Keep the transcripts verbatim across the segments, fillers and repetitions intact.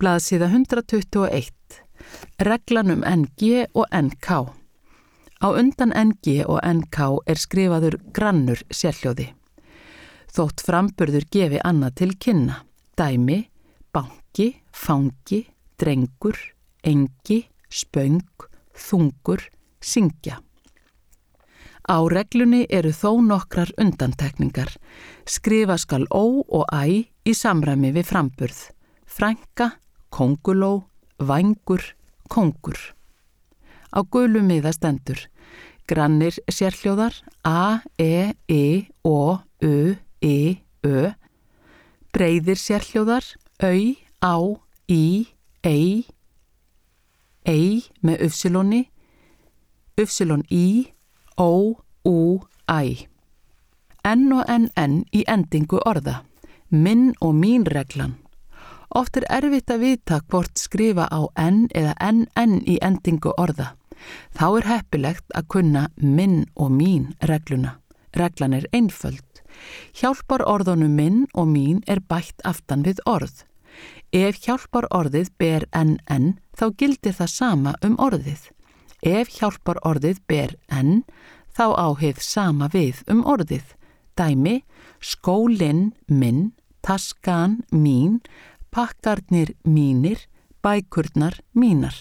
Blaðsíða hundrað tuttugu og eitt. Reglan um N G og N K. Á undan N G og N K er skrifaður grannur sérhljóði. Þótt framburður gefi annað til kynna. Dæmi: banki, fangi, drengur, engi, spöng, þungur, syngja. Á reglunni eru þó nokkrar undantekningar. Skrifa skal ó og æ í samræmi við framburð. Frænka, kónguló, vængur, kóngur. Á gulu miða stendur: grannir sérhljóðar a, e, i, o, u, i, ö. Breiðir sérhljóðar au, á, í, ei, ei með ufsiloni, ufsilon í, ó, ú, æ. N og N N í endingu orða. Minn og mín reglan. Oft er erfitt að vita hvort skrifa á N eða N N í endingu orða. Þá er heppilegt að kunna minn og mín regluna. Reglan er einföld. Hjálpar orðunum minn og mín er bætt aftan við orð. Ef hjálpar orðið ber N N þá gildir það sama um orðið. Ef hjálpar orðið ber N þá á hið sama við um orðið. Dæmi: skólinn minn, taskan mín, pakkarnir mínir, bækurnar mínar.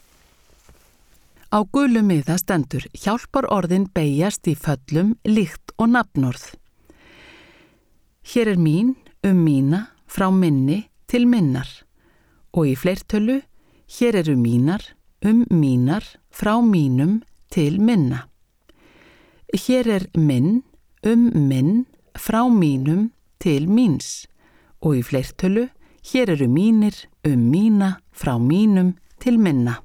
Á gulu miða stendur: hjálpar orðin beygjast í föllum líkt og nafnorð. Hér er mín, um mína, frá minni til minnar. Og í fleirtölu: hér eru mínar, um mínar, frá mínum til minna. Hér er minn, um minn, frá mínum til míns. Og í fleirtölu: hér eru mínir, um mína, frá mínum til minna.